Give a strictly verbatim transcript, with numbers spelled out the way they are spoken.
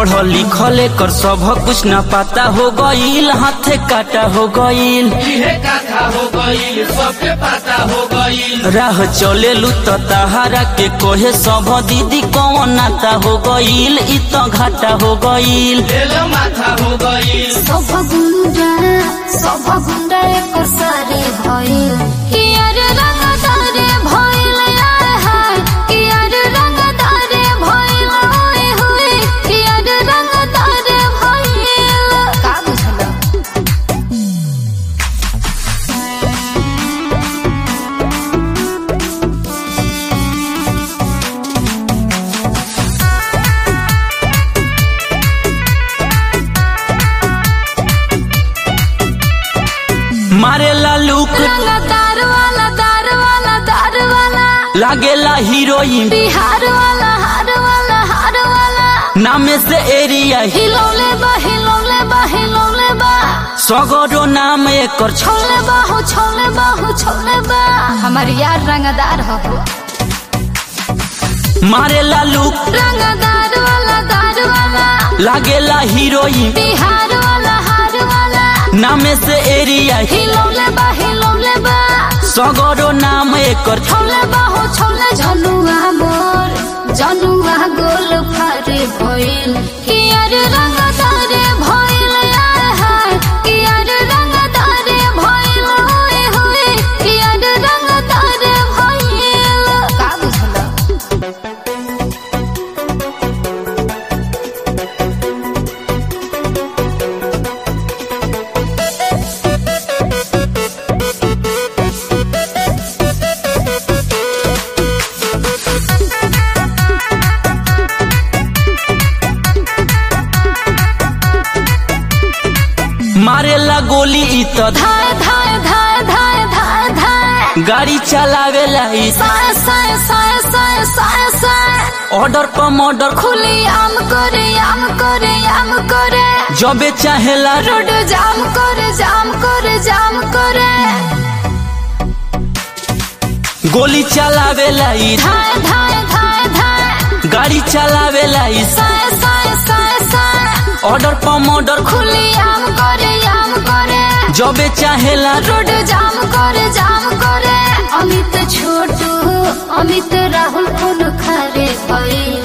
पढ़ल लिखल कर सब कुछ न पता हो गईल, हाथे काटा हो गईल, राह चले लू तो तहारा के कोहे सब दीदी कौन नाता हो गईल, इ तो घाटा हो गईल। सब गुंडा सब गुंडा एक सारे भइल कि यार रंगदारे भइल है कि यार रंगदारे भइल होए होए कि यार रंगदारे भइल। का बुझला मारे ला लुक दार वाला दार वाला दार वाला लागेला हीरोइन, बिहार वाला हार वाला हार वाला नामे से एरिया हिलौले बा हिलौले बा हिलौले बा सगरो नाम एकर छोले बाहु छोले बाहु छोले बा। हमार यार रंगदार हो मारे ला लुक रंगदार वाला दार वाला लागेला हीरोइन, बिहार वाला हार वाला नामे से एरिया हिलौले बा हिलौले बा सगरो नाम एकर छोले बाहु छोले जनुआ मोर जनुआ गोल फारे भइल कि यार रंगदारे भइल है कि यार रंगदारे भइल होए होए कि यार रंगदारे भइल। का बुझला मारे ला गोली इ तो धाय धाय धाय धाय धाय धाय गाड़ी चलावेला इ साय साय साय साय साय साय ऑर्डर पर मर्डर खुली आम करे आम करे आम करे जबे चाहेला रोड जाम करे जाम करे जाम करे गोली चलावेला इ धाय धाय धाय धाय गाड़ी चलावेला इ साय साय साय साय ऑर्डर पर मर्डर खुली आम करे आम करे जबे चाहेला रोड जाम करे जाम करे। अमित छोटू अमित राहुल कौन खरे भइल